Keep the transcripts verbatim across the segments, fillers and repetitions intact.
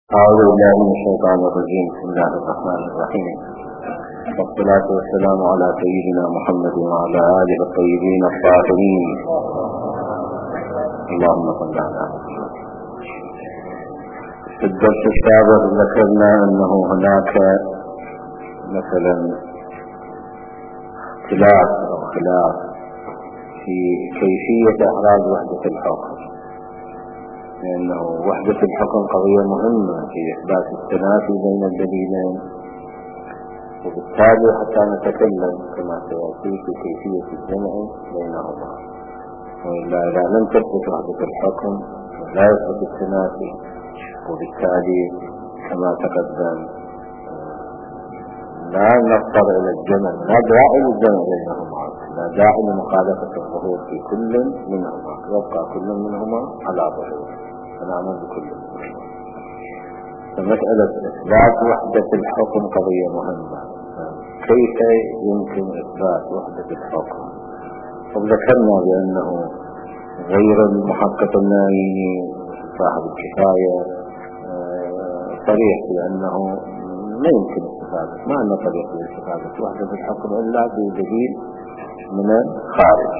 أعوذ بالله من الشيطان الرجيم. بسم الله الرحمن الرحيم، والصلاة والسلام على سيدنا محمد وعلى آله الطيبين الطاهرين. اللهم صل على محمد. في الدرس السابق ذكرنا أنه هناك مثلا اختلاف أو خلاف في كيفية إحراز وحدة الحكم، لأنه وحدة الحكم قضية مهمة في إثبات التنافي بين الدليلين، وبالتالي حتى نتكلم كما سيأتي في كيفية الجمع بينهما، وإلا إذا لم تثبت وحدة الحكم لا يثبت التنافي، وبالتالي كما تقدم لا نضطر إلى الجمع، لا داعي للجمع بينهما، لا داعي لمخالفة الظهور في كل منهما، يبقى كل منهما على ظهور ونعمل بكل منهما. فمسألة إثبات وحدة الحكم قضية مهمة. كيف يمكن إثبات وحدة الحكم؟ وذكرنا بأنه غير المحقق النائي صاحب الكفاية صريح بأنه لا يمكن استفادة، ما أن طريق لاستفادة وحدة الحكم إلا بدليل من الخارج،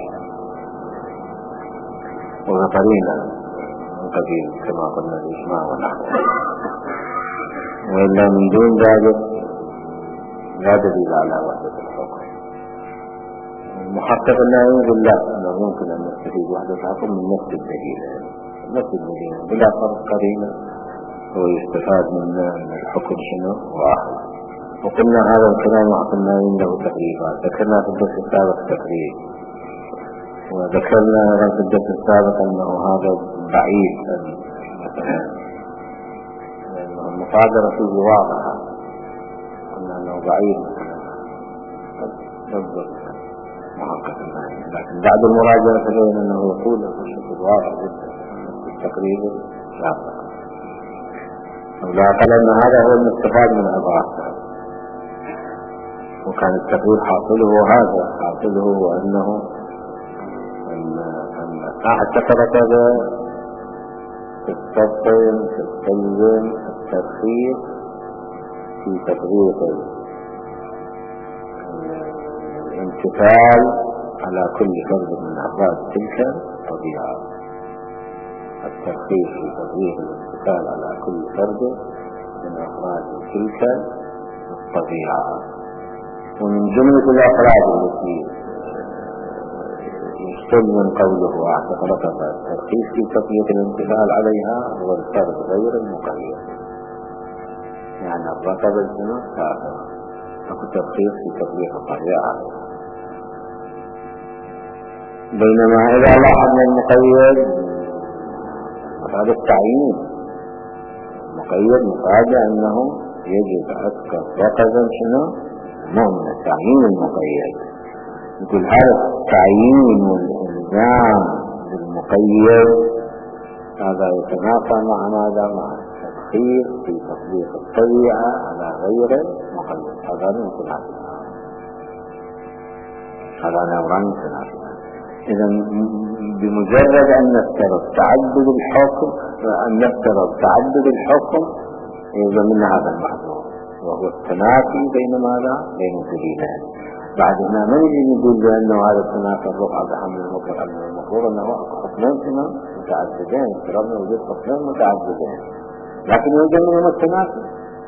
وذكرنا من قبيل كما قلنا الإجماع والعقل، وإلا من دون ذلك لا دليل على وحدة الحكم. المحقق لا يقول لا، أنه يمكن أن نستفيد وحدة الحكم من نفس الدليل، نفس الدليل بلا فرق قرينة، ويستفاد منه أن الحكم شنو واحد. وقلنا هذا الكلام وقلنا عنده تقريبات، ذكرنا في الدرس السابق تقريب، وذكرنا في الدرس السابق أنه هذا بعيد، لأنه المصادرة فيه واضحة، قلنا أنه بعيد بالضبط محقق النهي، لكن بعد المراجعة تبين أنه يقول بشكل واضح جدا التقريب السابق، ولا قال أن هذا هو المستفاد من عبارته، وكان التقرير حاصله هذا، حاصله وأنه أن اعتقدت تستبطن تستلزم الترخيص في تطبيق الامتثال على كل فرد من أفراد تلك الطبيعة، الترخيص في تطبيق الامتثال على كل فرد من أفراد تلك الطبيعة. ومن جملة الأفراد التي يستلزم قوله اعتقدت الترخيص في تطبيق الامتثال عليها هو الفرد غير المقيد، يعني الرقبة الجنوب كافرة، أو ترخيص في تطبيق الطبيعة. بينما إذا لاحظنا المقيد هذا التعيين، المقيد مفاجأ أنه يجب أذكر رقبا شنو مهم التعيين المقيد. يقول هذا التعيين والإلزام بالمقيد هذا يتنافى مع ماذا؟ مع التدخير في تطبيق الطبيعة على غير المقيد. هذا مثل هذا، هذا نوران متنافى. إذا بمجرد أن نفترض تعدد الحكم، أن نفترض تعدد الحكم يلزم من هذا المحظور، وهو التنافي بين ماذا؟ بين الدليلين. بعد هنا ما يجي نقول بأنه هذا التنافي الرفع بحمل المكر على المفروض أنه حكمين كما متعددين، افترضنا وجود حكمين متعددين، لكن يوجد منهم التنافي.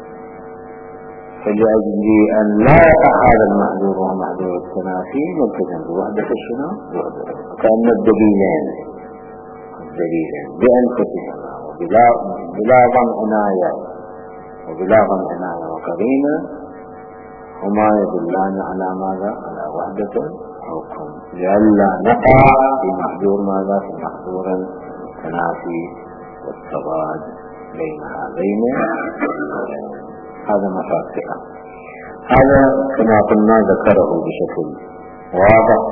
فلأجل أن لا يقع هذا المحظور وهو محظور التنافي ملتزم بوحدة الشنو؟ بوحدة، كأن الدليلين الدليلين بأنفسهما وبلا بلا ضم عناية وبلا ضم عناية وقرينة هما يدلان على ماذا؟ على وحدة الحكم، لئلا نقع في محظور ماذا؟ في محظور التنافي والتضاد بين هذين. هذا مفاتيح، هذا كما قلنا ذكره بشكل واضح،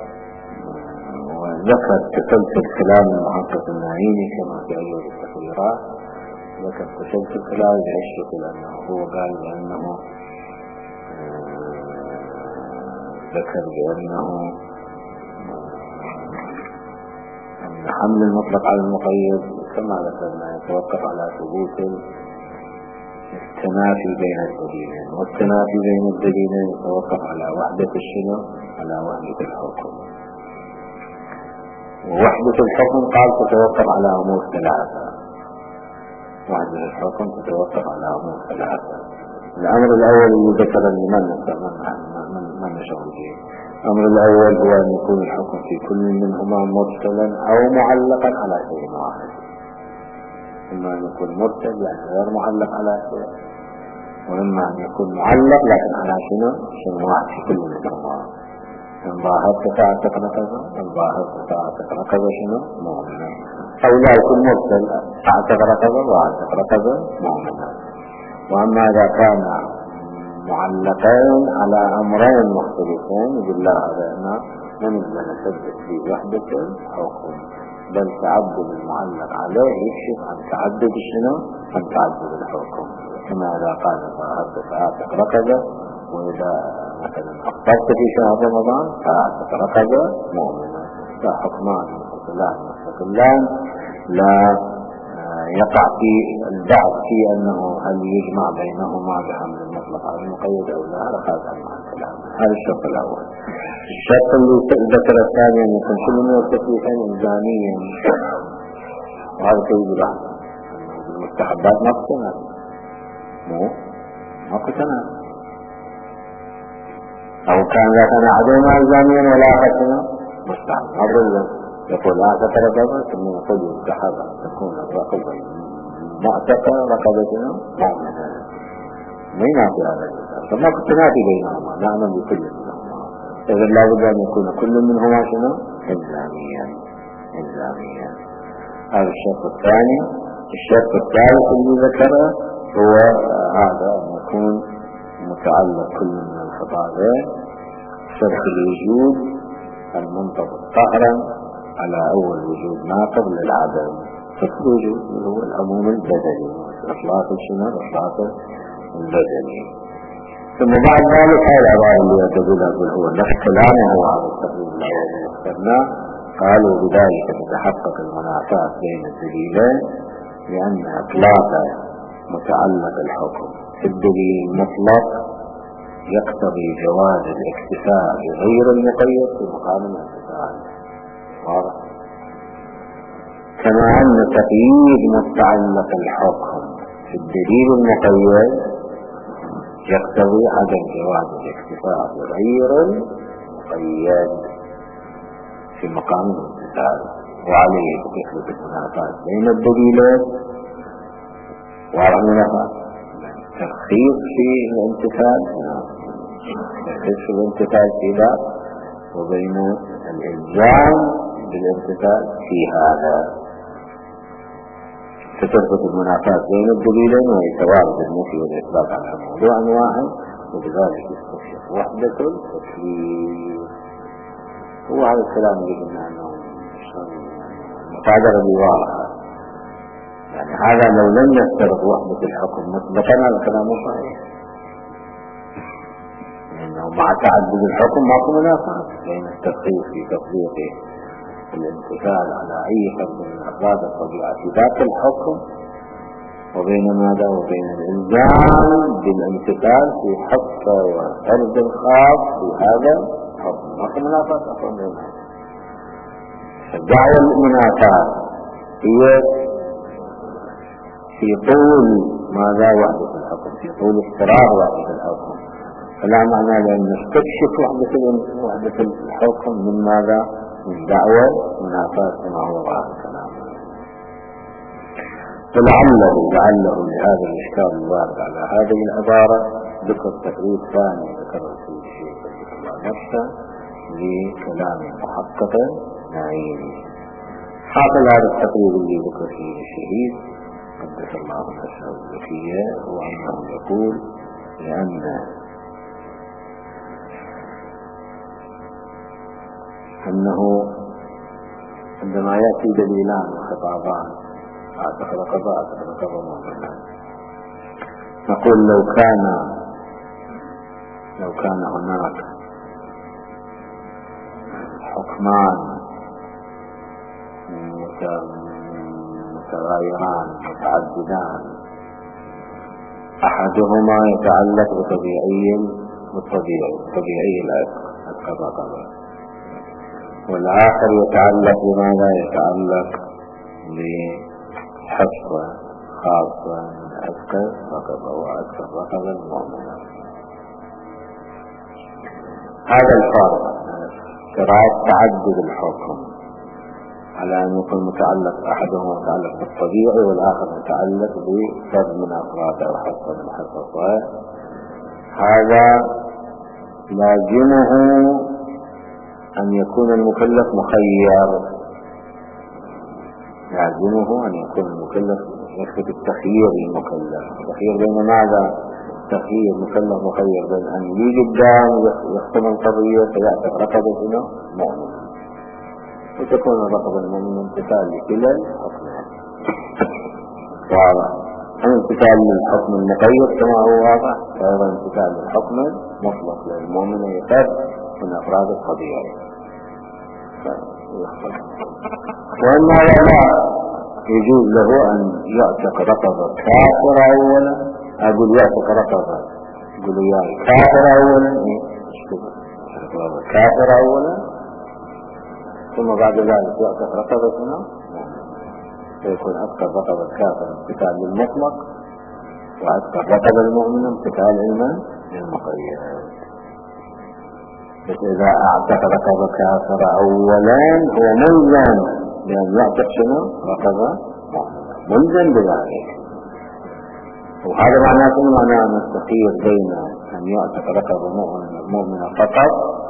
وذكر تسلسل كلام المحقق النعيمي كما في أول التقريرات، ذكر تسلسل كلام العشق، لأنه هو قال بأنه ذكر بأنه أن حمل المطلق على المقيد كما ذكرنا يتوقف على ثبوت التنافي بين الدليلين، والتنافي بين الدليلين يتوقف على وحدة الشنو؟ على وحدة الحكم. ووحدة الحكم قال تتوقف على أمور ثلاثة. وحدة الحكم تتوقف على أمور ثلاثة. الأمر الأول اللي ذكر لمن من من نشغل فيه. الأمر الأول هو أن يكون الحكم في كل منهما مرسلا أو معلقا على شيء واحد. إما أن يكون مرسل يعني غير معلق على شيء، وإما أن يكون معلق لكن على شنو؟ شيء واحد في كل منهما. إن ظاهرت ساعتك ركضة، إن ظاهرت ساعتك ركضة شنو؟ مؤمنة. أو لا يكون مرسل ساعتك ركضة وساعتك ركضة مؤمنة. وأما إذا كان معلقين على أمرين مختلفين بالله هذا ننزل نثبت في وحدة الحكم، بل تعدد المعلق عليه يكشف عن تعدد شنو؟ عن تعدد الحكم. كما إذا قال ظاهرت ساعتك ركضة، وإذا مثلا أفطرت في شهر رمضان ساعتك ركضة مؤمنة. فحكمان مستقلان مستقلان لا يقع في البعض في أنه هل يجمع بينهما بحمل المطلق على المقيد أو لا. هذا خارج عن الكلام. هذا الشرط الأول. الشرط اللي ذكر الثاني أن يكون كل من التكليفين إلزاميا، وهذا كيف بحث المستحبات ما قتنات مو ما قتنات، أو كان لا تناعدهما إلزاميا ولا قتنا مستحب. هذا يقول لا تتركبه ثم يقول يستحب أن تكون الرقبة معتقة رقبتنا مؤمنة. ما ينافي هذا الإنسان، فما تنافي بينهما، نعمل بكل منهما. إذن لا بد أن يكون كل منهما شنو؟ إلزاميا إلزاميا. هذا الشرط الثاني. الشرط الثالث اللي ذكره هو هذا أن يكون متعلق كل من الخطابين شرط الوجود المنطبق قهرا على أول وجود ناقض للعدم. شرط الوجود هو العموم البدني، إطلاق الشنو؟ إطلاق البدني. ثم بعد ذلك هذا العبارة اللي يعتبرها هو نفس كلامه هو على التقريب الأول اللي اخترناه. قالوا بذلك تتحقق المنافاة بين الدليلين، لأن إطلاق متعلق الحكم في الدليل المطلق يقتضي جواز الاكتفاء بغير المقيد في مقام الامتثال. واضح؟ كما أن تقييد متعلق الحكم في الدليل المقيد يقتضي عدم جواز الاكتفاء بغير المقيد في مقام الامتثال. وعليه تثبت المنافاة بين الدليلين. والمنافاة ترخيص في الامتثال، ترخيص في الامتثال في ذا، وبين الإلزام بالامتثال في هذا. فتثبت المنافاة بين الدليلين ويتوارد النفي والإثبات على موضوع واحد، وبذلك يستكشف وحدة التكليف. هو هذا الكلام اللي قلنا عنه المقادرة بواضحة. يعني هذا لو لم يفترض وحدة الحكم مطلقا هذا كلام صحيح، لأنه مع تعدد الحكم ما في منافاة بين التدقيق في تطبيق الامتثال على أي فرد من أفراد الطبيعة ذات الحكم، وبين ماذا؟ وبين الإلزام بالامتثال في حق وفرد الخاص في هذا الحكم. ما في منافاة أصلا بينهم. فالدعوة المنافاة هي في طول ماذا؟ وحدة الحكم، في طول استقرار وحدة الحكم. فلا معنى لأن نستكشف وحدة وحدة الحكم من ماذا؟ من دعوة منافاة كما هو بعض الكلام. فلعله لعله لهذا الإشكال الوارد على هذه العبارة ذكر تقريب ثاني ذكره في الشيخ رحمه الله نفسه لكلام محقق نعيم. حاصل هذا التقريب اللي ذكر فيه الشهيد قدس الله نفسه الزكية هو أنه يقول لأن أنه عندما يأتي دليلان وخطابان أعتقد قضاء أعتقد قضاء مؤمنا، نقول لو كان لو كان هناك حكمان متغايران متعددان أحدهما يتعلق بطبيعي بالطبيعي طبيعي العتق عتق الرقبة، والآخر يتعلق بماذا؟ يتعلق بحفظة خاصة من عتق الرقبة وعتق الرقبة المؤمنة. هذا الفرق شرائط تعدد الحكم على أن يكون متعلق أحدهما متعلق بالطبيعي والآخر متعلق بفرد من أفراد أو حصة من حصصها. هذا لازمه أن يكون المكلف مخير، لازمه أن يكون المكلف يكتب التخيير للمكلف. التخيير بين ماذا؟ تخيير مكلف مخير بين أن يجي قدام يختم القضية فيعتق رقبة هنا مؤمنة، وتكون الرقبة المؤمنة امتثال لكلا الحكمين. واضح؟ امتثال للحكم المقيد كما هو واضح، فأيضا امتثال للحكم المطلق للمؤمنة يفرد من أفراد الطبيعي. وإما لا يجوز له أن يعتق رقبة كافر أولا، أقول يعتق رقبة يقول يا كافر أولا، كافر أولا ثم بعد ذلك يعتق رقبتنا، فيكون عتق الرقبة الكافر امتثال للمطلق، وعتق الرقبة المؤمنة امتثال للمقيد. بس إذا اعتق رقبة كافر أولا هو ملزم بأن يعتق شنو؟ رقبة مؤمنة، ملزم بذلك. وهذا معناه شنو؟ معناه أن التخيير بين أن يعتق رقبة مؤمنة فقط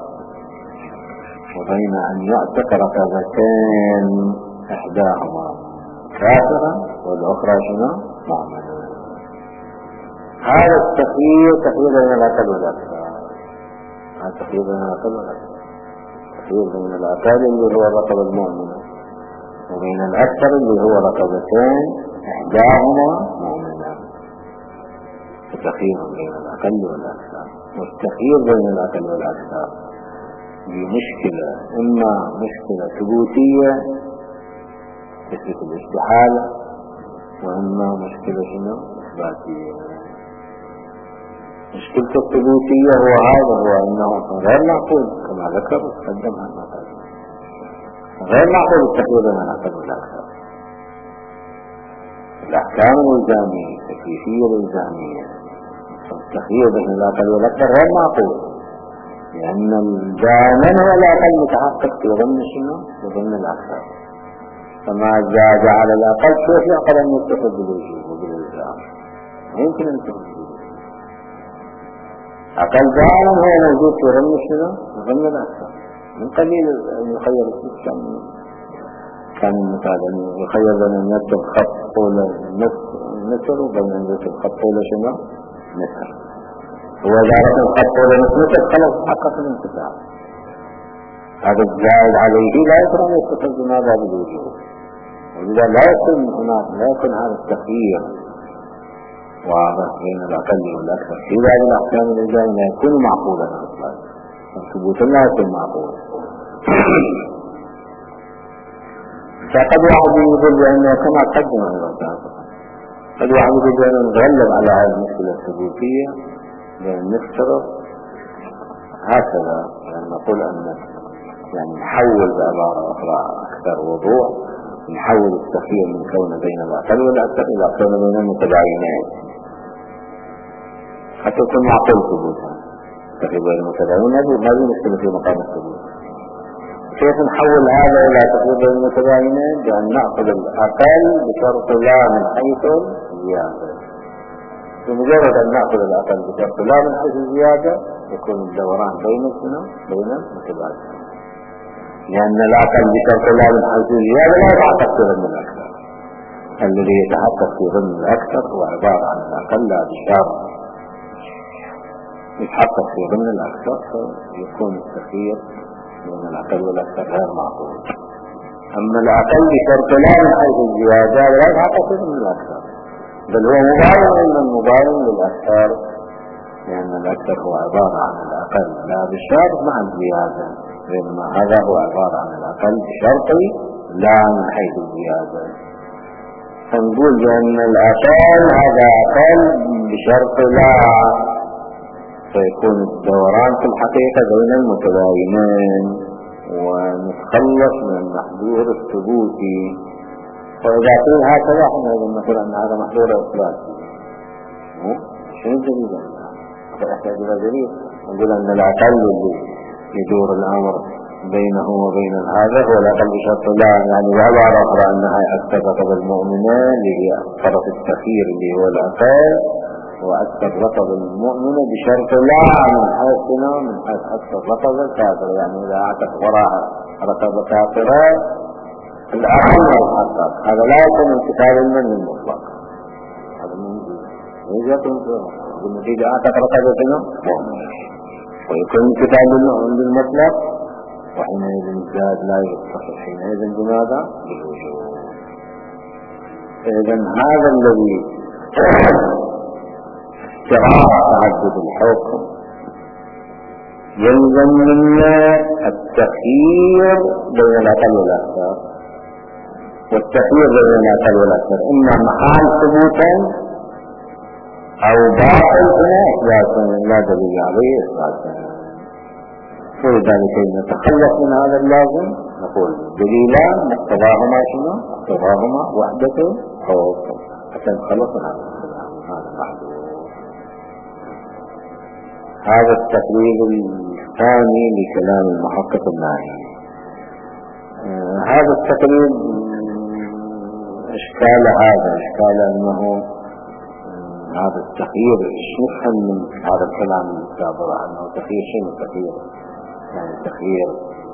وبين أن يعتق رقبتين إحداهما كافرة والأخرى شنو؟ مؤمنة. هذا التخيير تخيير بين الأقل والأكثر، هذا التخيير بين الأقل والأكثر، التخيير بين الأقل اللي هو الرقبة المؤمنة وبين الأكثر اللي هو رقبتين إحداهما مؤمنة. التخيير بين الأقل والأكثر، والتخيير بين الأقل والأكثر بمشكلة، إما مشكلة ثبوتية تثبت الاستحالة، وإما مشكلة شنو؟ إثباتية. مشكلة الثبوتية هو هذا، هو أنه غير معقول كما ذكر وتقدم عن مثال، غير معقول التخيير بين الأقل والأكثر. الأحكام الإلزامية التكليفية الإلزامية التخيير بين الأقل والأكثر غير معقول، لأن الجانب هو الأقل متحقق في ضمن شنو؟ في ضمن الأكثر. فما زاد على الأقل كيف يعقل أن يتخذ بالوجوب وبالإلزام؟ يمكن أن يتخذ بالوجوب. أقل جانب هو موجود في ضمن شنو؟ في ضمن الأكثر. من قليل أن يخير كان كان مثال أن يخير بين أن يكتب خط طول متر وبين أن يكتب خط طول شنو؟ متر. هو ذلك الخط طول متر خلص حقق الانتفاع. هذا الزائد عليه لا يكون يستفاد بماذا بالوجوب، ولذا لا يكون هناك لا يكون هذا التخيير واضح بين الأقل والأكثر في بعض الأحكام الإلزامية لا يكون معقولا أصلا، الثبوت لا يكون معقولا. فقد واحد يقول بأنه كما قدم الله تعالى، قد واحد يقول بأنه نغلب على هذه المشكلة الثبوتية بأن نفترض هكذا، يعني نقول أن يعني نحول بعبارة أخرى أكثر وضوح، نحول التخيير من كون بين الأقل والأكثر إلى كون بين المتباينين حتى يكون معقول ثبوتها. التخيير بين المتباينين ما في مشكلة في مقام الثبوت. كيف نحول هذا إلى تخيير بين المتباينين؟ بأن نأخذ الأقل بشرط لا من حيث الزيادة. بمجرد أن نأخذ الأقل بشرط لا من حيث الزيادة يكون الدوران بين السنة بين المتباينين، لأن الأقل بشرط لا من حيث الزيادة لا يتحقق في ضمن الأكثر. الذي يتحقق في ضمن الأكثر هو عبارة عن الأقل لا بشرط يتحقق في ضمن الأكثر، فيكون التخيير بين الأقل والأكثر غير معقول. أما الأقل بشرط لا من حيث الزيادة لا يتحقق في ضمن الأكثر، بل هو مباين من مباين للأكثر، لأن الأكثر هو عبارة عن الأقل لا بشرط مع الزيادة، بينما هذا هو عبارة عن الأقل بشرط لا من حيث الزيادة. فنقول بأن الأقل هذا أقل بشرط لا، فيكون الدوران في الحقيقة بين المتباينين ونتخلص من المحظور الثبوتي. فإذا قيل هكذا احنا نقول أن هذا محظور إثباتي، شنو الدليل؟ فأحتاج إلى دليل. نقول أن الأقل اللي يدور الأمر بينه وبين هذا هو الأقل بشرط لا، يعني بعبارة أخرى أنها أثبت بالمؤمنة اللي هي طرف التخيير اللي هو الأقل، وأثبت بالمؤمنة بشرط لا من حيث من حيث أثبت الكافر، يعني إذا أعتق وراء ركب كافرة الأقل والحقق هذا لا يكون انتقال من المطلق، هذا من يجب بالنتيجة أعتق ركب مؤمنة ويكون انتقال من المطلق، وحينئذ الزاد لا يتصل حينئذ بماذا؟ بالوجود. إذن هذا الذي شرع تعدد الحكم يلزم منا التخيير بين الأقل والأكثر، والتخيير بين الأقل والأكثر إما محال ثبوتا أو باطل إثباتا لا دليل عليه إثباتا. ولذلك نتخلص من هذا اللازم نقول دليلان مقتضاهما شنو؟ مقتضاهما وحدة حكم حتى نتخلص من هذا المحدود. هذا التقريب الثاني لكلام المحقق الناهي. آه هذا التقريب اشكال هذا اشكال انه آه هذا التخيير ايش نفهم من هذا الكلام السابق انه تخيير شنو تخيير؟ يعني تخيير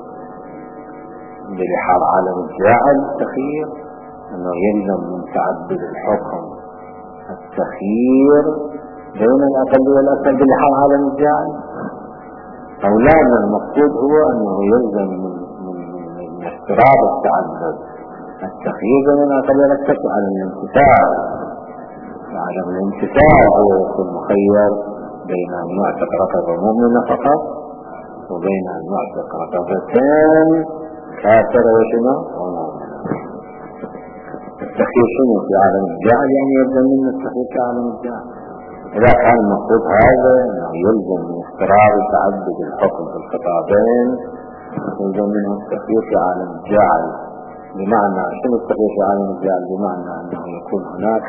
بلحاظ عالم الجاهل التخيير انه يلزم من تعدد الحكم التخيير بين الأقل والأكثر بلحاظ عالم الجاهل، أو لا المقصود هو أنه يلزم من من افتراض التعدد التخيير بين الأقل والأكثر على الامتثال. عدم الامتثال هو يكون مخير بين أن يعتق رقبة مؤمنة فقط وبين أن يعتق رقبتين كافرة وشنو ومؤمنة. التخيير شنو في عالم الجاهل؟ يعني يلزم من التخيير في عالم الجاهل. إذا كان المقصود هذا أنه يلزم من افتراض تعدد الحكم في الخطابين يلزم منه التخيير في عالم الجاهل. بمعنى شنو التخيير في عالم الجاهل؟ بمعنى أنه يكون هناك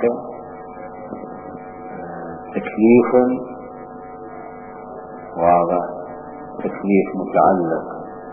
تكليف واضح، تكليف متعلق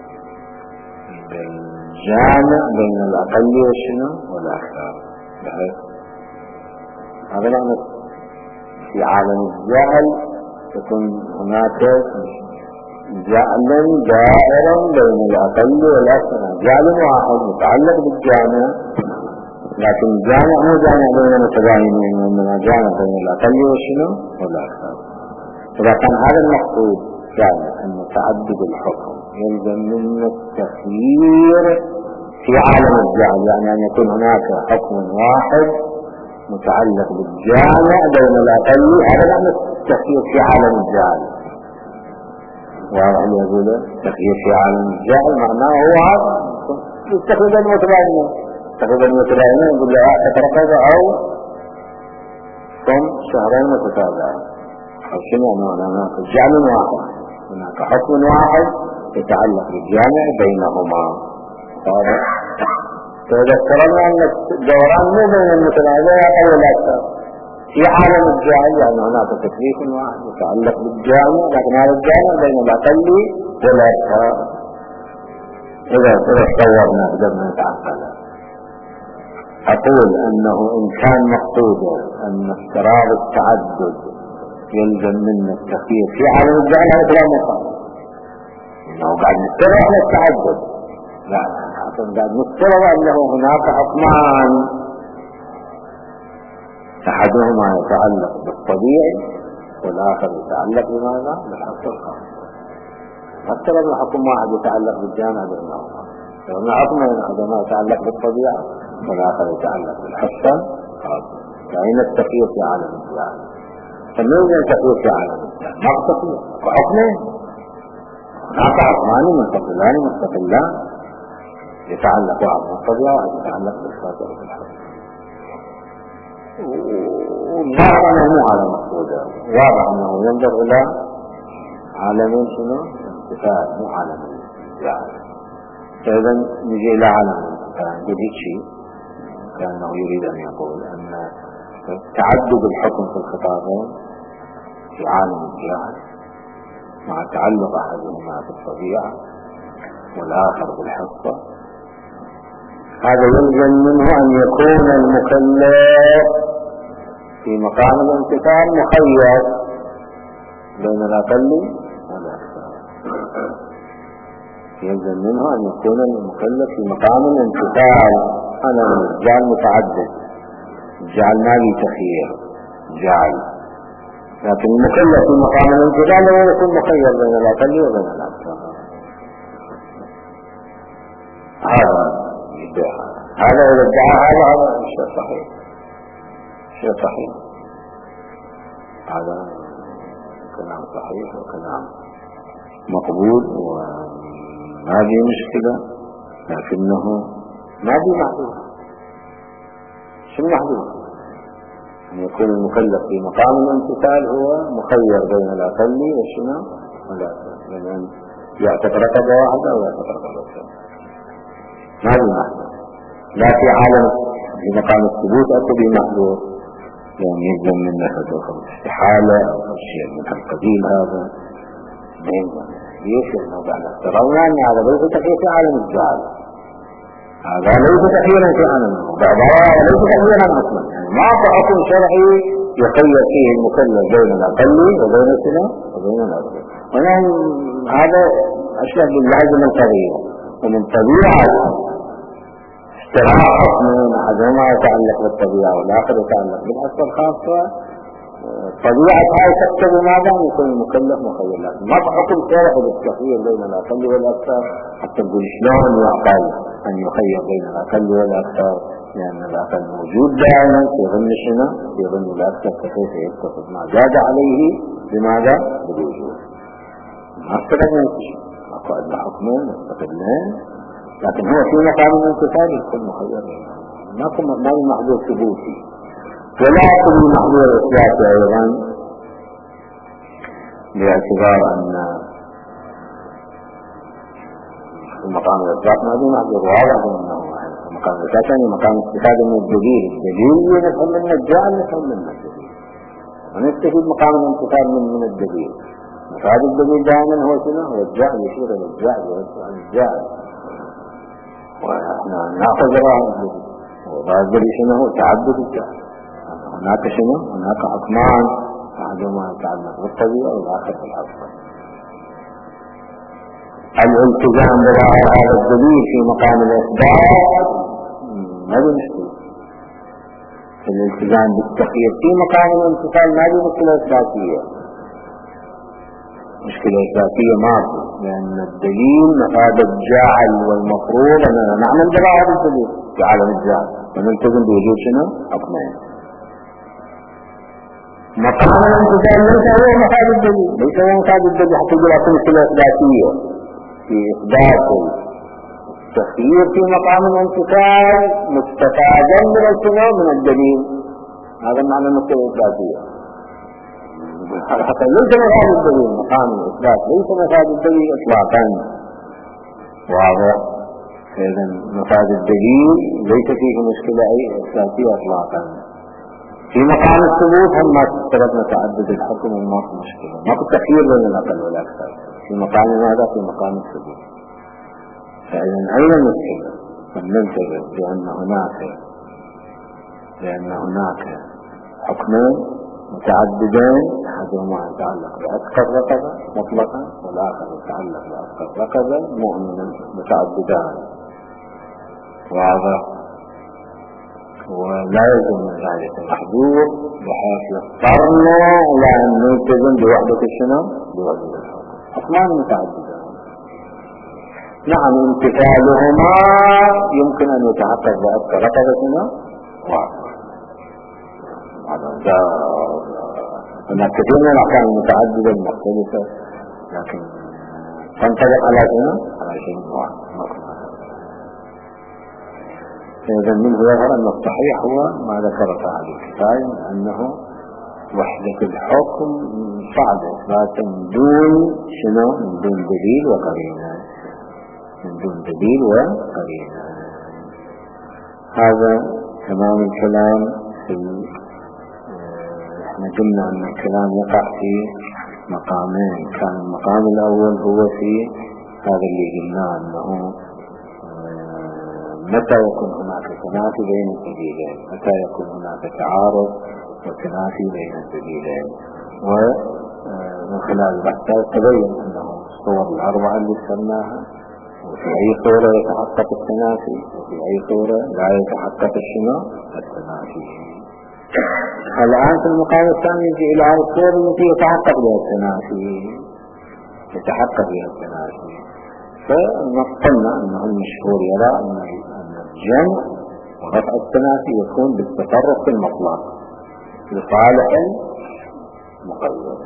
بالجامع بين الأقل والشنو والأكثر، بحيث هذا معنى في عالم الجهل يكون هناك جعلا دائرا بين الأقل والأكثر، جعل واحد متعلق بالجامع، لكن الجامع مو جامع بين المتباينين وإنما جامع بين الأقل والشنو والأكثر. إذا كان هذا المقصود يعني أن تعدد الحكم يلزم من التخيير في عالم الجهل، يعني أن يكون هناك حكم واحد متعلق بالجامع بين الأقل، هذا معنى التخيير في عالم الجهل. واضح اللي يقول التخيير في عالم الجهل معناه هو هذا التخيير المتباينين، التخيير المتباينين يقول له أعتق رقبة أو صم شهرين متتابعين أو شنو معنى هناك جعل واحد، هناك حكم واحد يتعلق بالجامع بينهما. واضح؟ فإذا افترضنا أن الدوران مو بين المتنازعين أقل والأكثر في عالم الجاهل، يعني هناك تكليف واحد يتعلق بالجامع، لكن هذا الجامع بين الأقل والأكثر. إذا تصورنا قدرنا نتعقل. أقول أنه إن كان مقصودا أن افتراض التعدد يلزم منا التخيير في عالم الجاهل، هذا كلام مخالف، إنه قاعد نفترض على التعدد، لا قاعد نفترض أنه هناك حكمان أحدهما يتعلق بالطبيعي والآخر يتعلق بماذا؟ بالحق الخاص. نفترض حكم واحد يتعلق بالجامع بينهما، فهنا حكمين أحدهما يتعلق بالطبيعة والآخر يتعلق بالحق الخاص، فأين التخيير في عالم الجاهل؟ فماذا التخيير في عالم الجاهل؟ ما التخيير وحكمين، هناك حكمان مستقلان مستقلان يتعلق واحد بالطبيعة واحد يتعلق بالخاص والحق. والظاهر أنه مو على مقصوده، واضح أنه ينظر إلى عالم شنو انتفاع مو عالم الجعل. فإذا نجي إلى عالم الانتفاع نقول هيك شيء كأنه يريد أن يقول أن تعدد الحكم في الخطابين في عالم الجعل مع تعلق أحدهما بالطبيعة والآخر بالحصة، هذا يلزم منه أن يكون المكلف في مقام الامتثال مخير بين الأقل والأكثر. يلزم منه أن يكون المكلف في مقام الامتثال. أنا جعل متعدد، جعل ما لي تخيير جعل، لكن المكلف في مقام الامتثال لا يكون مخير بين الأقل وبين الأكثر. هذا هذا إذا ادعى هذا هذا شيء صحيح، شيء صحيح، هذا كلام صحيح وكلام مقبول وما في مشكلة، لكنه ما في معذور. شو المعذور؟ أن يكون المكلف في مقام الامتثال هو مخير بين الأقل والشنو والأكثر، لأن يعتبر رقبة واحدة أو يعتبر رقبة واحدة، ما في معذور. لا في عالم في مقام الثبوت أكو به معذور، يعني يلزم من نفسه أو استحالة أو شيء من القبيل. هذا ما يلزم. ليش؟ لأنه بعد افترضنا أن هذا ليس تخيير في عالم الجعل، هذا ليس تخييرا في عالم بعضها ليس تخييرا أصلا، يعني ما في حكم شرعي يخير فيه المكلف بين الأقل وبين السنة وبين الأكثر. ونحن هذا أشياء باللازم القضية، ومن طبيعة استراحة من أحدهما يتعلق بالطبيعة والآخر يتعلق بالحصة الخاصة. طبيعة هاي تكتب ماذا أن يكون المكلف مخير، لكن ما تحكم شرعي بالتخيير بين الأقل والأكثر حتى تقول شلون يعقل أن يخير بين الأقل والأكثر، لأن الأقل موجود دائما في ظن شنو؟ في ظن الأكثر، فكيف يتفق ما زاد عليه بماذا؟ بالوجود. ما استفدنا شيء، أكو أدنى حكمين مستقلين، لكن هو في مقام الانتفاع يكون مخير، ما يكون ما محظور ثبوتي ولا يكون محظور إثباتي أيضا، باعتبار أن مقام الإثبات ما هو محظور واضح أنه مقام الإثبات يعني مقام استفادة من الدليل، الدليل نفهم من الجعل نفهم من الدليل، ونستفيد مقام الانتفاع من من الدليل. مفاد الدليل دائما هو شنو؟ هو الجعل، يشير إلى الجعل ويدفع عن الجعل، ونحن نأخذ رأي الدليل، وهذا الدليل شنو؟ هو تعدد الجعل. هناك شنو؟ هناك حكمان أحدهما يتعلق بالطبيعة والآخر بالحصة. الالتزام برعاية هذا الدليل في مقام الإثبات ما له مشكلة. الالتزام بالتخيير في مقام الامتثال ما له مشكلة إثباتية، مشكلة إثباتية ما في، لأن الدليل مفاد الجعل، والمفروض أننا نعمل برعاية الدليل في عالم الجعل ونلتزم بوجود شنو؟ حكمين. مقام الامتثال ليس هو مفاد الدليل، ليس هو مفاد الدليل حتى يقول أكون مشكلة إثباتية في إثبات التخيير في مقام الامتثال مستفادا من الشنو؟ من الدليل. هذا معنى المشكلة الإثباتية. حتى ليس مفاد الدليل مقام الإثبات، ليس مفاد الدليل إطلاقا، واضح؟ إذا مفاد الدليل ليس فيه مشكلة أي إثباتية إطلاقا. في مقام الثبوت هم ما تفترضنا تعدد الحكم وما في مشكلة، ما في تخيير بين الأقل والأكثر في مقام ماذا؟ في مقام الثبوت. فإذا أين المشكلة؟ فلننتبه لأن هناك لأن هناك حكمين متعددين، أحدهما يتعلق بأسقط رقبة مطلقا، والآخر يتعلق بأسقط رقبة مؤمنا متعددان، واضح؟ ولا يلزم من ذلك المحظور بحيث يضطرنا إلى أن نلتزم بوحدة الشنو؟ بوحدة الحكم. حكمان متعددان، نعم امتثالهما يمكن أن يتحقق بأسقط رقبة شنو؟ واحد. هناك كثير من الأحكام المتعددة المختلفة، لكن تنطبق على شنو؟ على شيء واحد. إذا منه يظهر أن الصحيح هو ما ذكر صاحب الكفاية، أنه وحدة الحكم صعب إثباتا من دون شنو؟ من دون دليل وقرينة، من دون دليل وقرينة. هذا تمام الكلام. في احنا قلنا أن الكلام يقع في مقامين. كان المقام الأول هو في هذا اللي قلناه، أنه متى يكون هناك تنافي بين الدليلين، متى يكون هناك تعارض وتنافي بين الدليلين. ومن خلال البحث تبين أنه الصور الأربعة اللي سماها وفي أي صورة يتحقق التنافي وفي أي صورة لا يتحقق الشنو التنافي. الآن في المقام الثاني يجي إلى الصور التي يتحقق بها التنافي يتحقق بها التنافي. فنصلنا أنه المشهور يرى أن الجمع ورفع التنافي يكون بالتصرف في المطلق لصالح المقيد.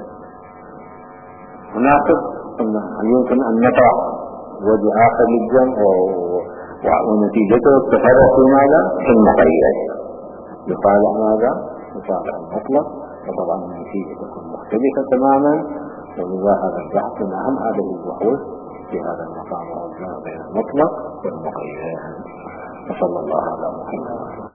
هناك يمكن أن نطرح وجه آخر للجمع ونتيجته التصرف في ماذا؟ في المقيد لصالح ماذا؟ لصالح المطلق. وطبعا النتيجة تكون مختلفة تماما. ولذا هذا البحث من أهم هذه البحوث في هذا المقام، هو الجمع بين المطلق والمقيد. وصلى الله على محمد.